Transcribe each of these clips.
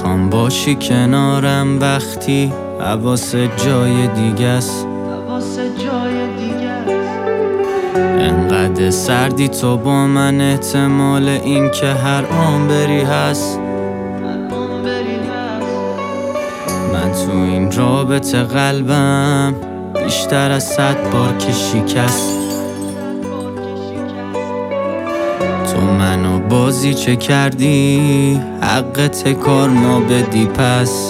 نمیخوام باشی کنارم وقتی حواست جای دیگه است. انقدر سردی تو با من، احتمال این که هر آن بری هست. من تو این رابطه قلبم بیشتر از 100 بار که شکست. تو منو بازی چه کردی، حقت کار ما بدی پس.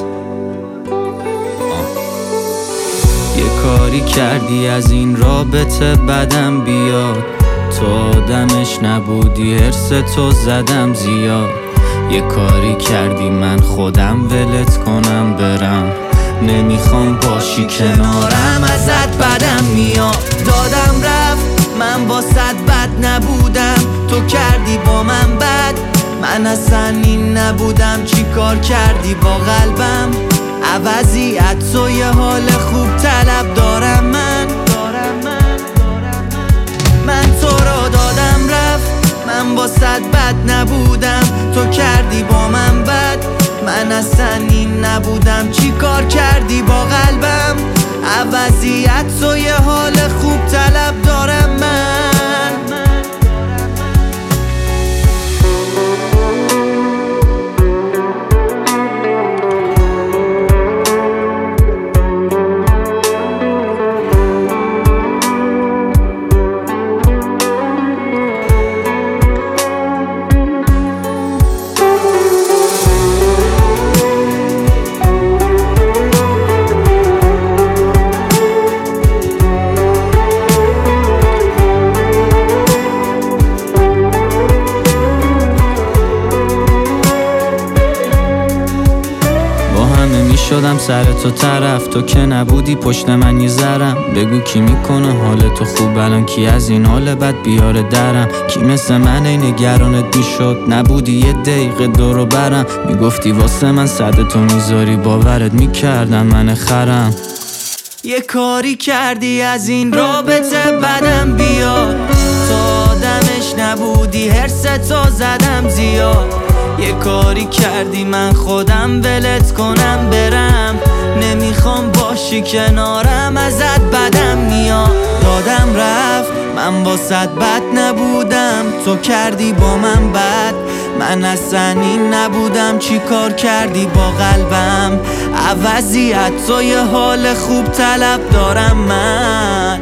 یه کاری کردی از این رابطه بدم بیاد، تو آدمش نبودی، حرس تو زدم زیاد. یه کاری کردی من خودم ولت کنم برم، نمیخوام باشی کنارم، ازت بدم میاد. دادم رفت، من واسط بد نبودم، تو کردی با من بد. من اصلا این نبودم، چی کار کردی با قلبم؟ عوضی تو یه حال خوب طلب دارم من تو رو دادم رفت، من واسط بد نبودم، تو کردی با من بد. من اصلا این نبودم، چی کار کردی با قلبم؟ عوضی تو یه حال خوب طلب دارم من. شدم سر تو طرف، تو که نبودی پشت من یه ذرم. بگو کی میکنه حال تو خوب الان، کی از این حال بد بیاره درم؟ کی مثل من ای نگرانت میشد، نبودی یه دقیقه دورو برم. میگفتی واسه من صد تو میذاری، باورت میکردم من خرم. یه کاری کردی از این رابطه بدم بیاد، تو آدمش نبودی، حرس تو زدم زیاد. یه کاری کردی من خودم ولت کنم برم، نمیخوام باشی کنارم، ازت بدم میاد. دادم رفت، من واسط بد نبودم، تو کردی با من بد. من اصلا این نبودم، چی کار کردی با قلبم؟ عوضی تو یه حال خوب طلب دارم من.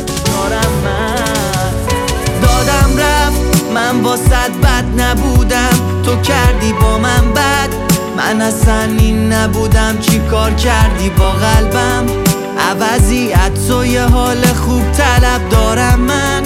دادم رفت، من واسط بد نبودم، تو کردی با من بد. من اصلا این نبودم، چی کار کردی با قلبم؟ عوضی تو یه حال خوب طلب دارم من.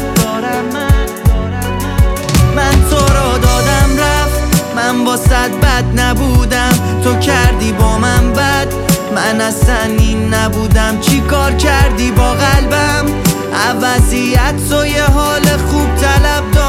من تو رو دادم رفت، من واسط بد نبودم، تو کردی با من بد. من اصلا این نبودم، چی کار کردی با قلبم؟ عوضی تو یه حال خوب طلب دارم.